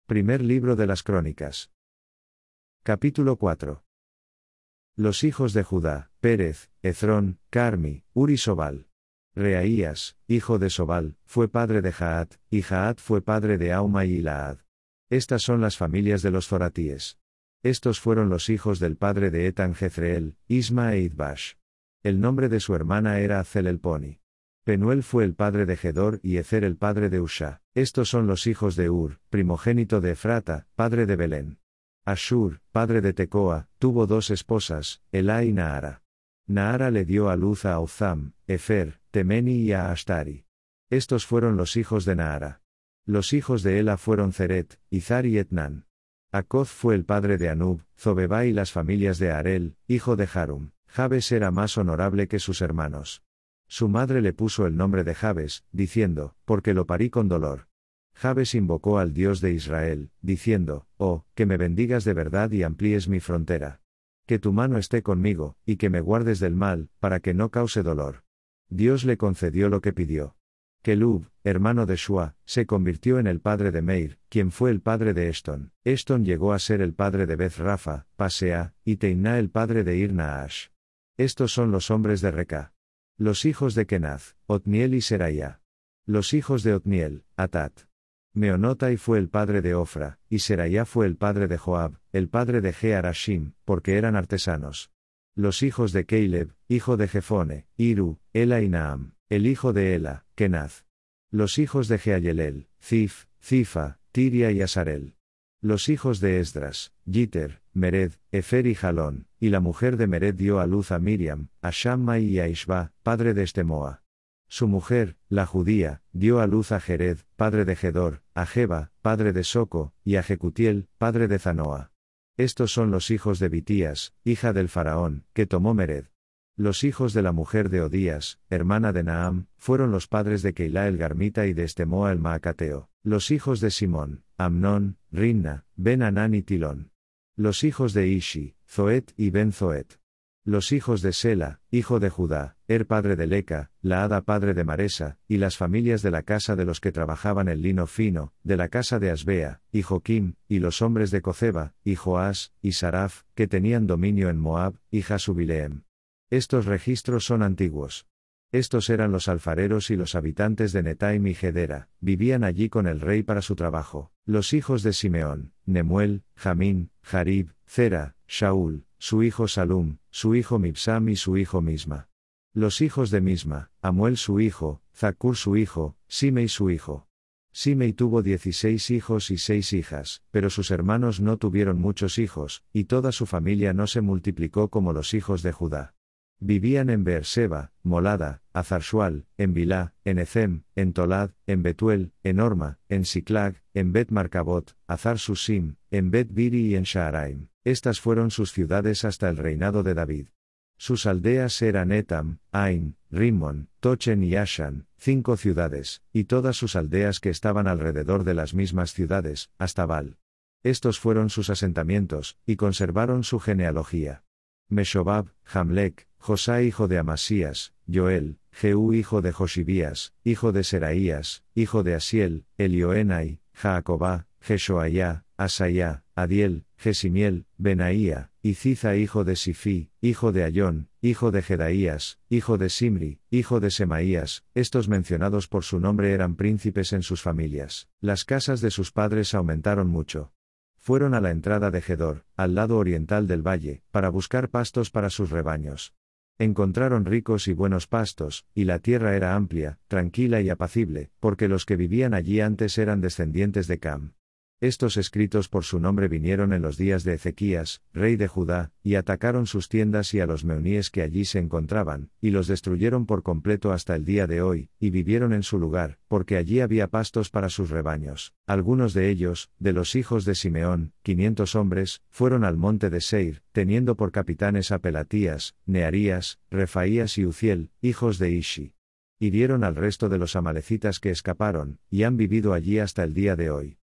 Primer libro de las Crónicas. Capítulo 4. Los hijos de Judá: Pérez, Hezrón, Carmi, Uri Sobal. Reaías, hijo de Sobal, fue padre de Jaat, y Jaat fue padre de Auma y Laad. Estas son las familias de los zoratíes. Estos fueron los hijos del padre de Etan Jezreel, Isma e Idbash. El nombre de su hermana era Azelelponi. Penuel fue el padre de Gedor y Ezer el padre de Usha. Estos son los hijos de Ur, primogénito de Efrata, padre de Belén. Ashur, padre de Tecoa, tuvo dos esposas, Elá y Naara. Naara le dio a luz a Otham, Efer, Temeni y a Ashtari. Estos fueron los hijos de Naara. Los hijos de Ela fueron Zeret, Izar y Etnan. Acoz fue el padre de Anub, Zobeba y las familias de Arel, hijo de Harum. Jabes era más honorable que sus hermanos. Su madre le puso el nombre de Jabes, diciendo, porque lo parí con dolor. Jabes invocó al Dios de Israel, diciendo, oh, que me bendigas de verdad y amplíes mi frontera. Que tu mano esté conmigo, y que me guardes del mal, para que no cause dolor. Dios le concedió lo que pidió. Kelub, hermano de Shua, se convirtió en el padre de Meir, quien fue el padre de Eston. Eston llegó a ser el padre de Beth Rafa, Pasea, y Teiná el padre de Ir-Naash. Estos son los hombres de Reca. Los hijos de Kenaz, Otniel y Seraya. Los hijos de Otniel, Atat. Meonotai fue el padre de Ofra, y Seraya fue el padre de Joab, el padre de Jearashim, porque eran artesanos. Los hijos de Caleb, hijo de Jefone, Iru, Ela y Naam, el hijo de Ela, Kenaz. Los hijos de Jeayelel, Zif, Zifa, Tiria y Asarel. Los hijos de Esdras, Yiter, Mered, Efer y Jalón, y la mujer de Mered dio a luz a Miriam, a Shammai y a Ishba, padre de Estemoa. Su mujer, la judía, dio a luz a Jered, padre de Gedor, a Jeba, padre de Soco, y a Jecutiel, padre de Zanoa. Estos son los hijos de Bitías, hija del faraón, que tomó Mered. Los hijos de la mujer de Odías, hermana de Naam, fueron los padres de Keilá el Garmita y de Estemoa el Maacateo. Los hijos de Simón, Amnón, Rinna, Ben-Anán y Tilón. Los hijos de Ishi, Zoet y Ben-Zoet. Los hijos de Sela, hijo de Judá, padre de Leca, Laada padre de Maresa, y las familias de la casa de los que trabajaban el lino fino, de la casa de Asbea, y Joquim, y los hombres de Coceba, y Joás, y Saraf, que tenían dominio en Moab, y Jasubileem. Estos registros son antiguos. Estos eran los alfareros y los habitantes de Netaim y Gedera, vivían allí con el rey para su trabajo. Los hijos de Simeón, Nemuel, Jamín, Jarib, Zera, Shaul, su hijo Salum, su hijo Mibsam y su hijo Misma. Los hijos de Misma, Amuel su hijo, Zacur su hijo, Simei su hijo. Simei tuvo 16 hijos y 6 hijas, pero sus hermanos no tuvieron muchos hijos, y toda su familia no se multiplicó como los hijos de Judá. Vivían en Beerseba, Molada, Azarshual, en Bilá, en Ethem, en Tolad, en Betuel, en Orma, en Siclag, en Bet Marcabot, Azar Susim, en Bet Biri y en Shaaraim. Estas fueron sus ciudades hasta el reinado de David. Sus aldeas eran Etam, Ain, Rimmon, Tochen y Ashan, 5 ciudades, y todas sus aldeas que estaban alrededor de las mismas ciudades, hasta Baal. Estos fueron sus asentamientos, y conservaron su genealogía. Meshobab, Jamlec, Josá hijo de Amasías, Joel, Jehú hijo de Josibías, hijo de Seraías, hijo de Asiel, Elioenai, Jaacobá, Jeshoayá, Asayá, Adiel, Jesimiel, Benaía, y Ziza hijo de Sifí, hijo de Ayón, hijo de Jedaías, hijo de Simri, hijo de Semaías. Estos mencionados por su nombre eran príncipes en sus familias. Las casas de sus padres aumentaron mucho. Fueron a la entrada de Gedor, al lado oriental del valle, para buscar pastos para sus rebaños. Encontraron ricos y buenos pastos, y la tierra era amplia, tranquila y apacible, porque los que vivían allí antes eran descendientes de Cam. Estos escritos por su nombre vinieron en los días de Ezequías, rey de Judá, y atacaron sus tiendas y a los meuníes que allí se encontraban, y los destruyeron por completo hasta el día de hoy, y vivieron en su lugar, porque allí había pastos para sus rebaños. Algunos de ellos, de los hijos de Simeón, 500 hombres, fueron al monte de Seir, teniendo por capitanes a Pelatías, Nearías, Refaías y Uziel, hijos de Ishi. Hirieron al resto de los amalecitas que escaparon, y han vivido allí hasta el día de hoy.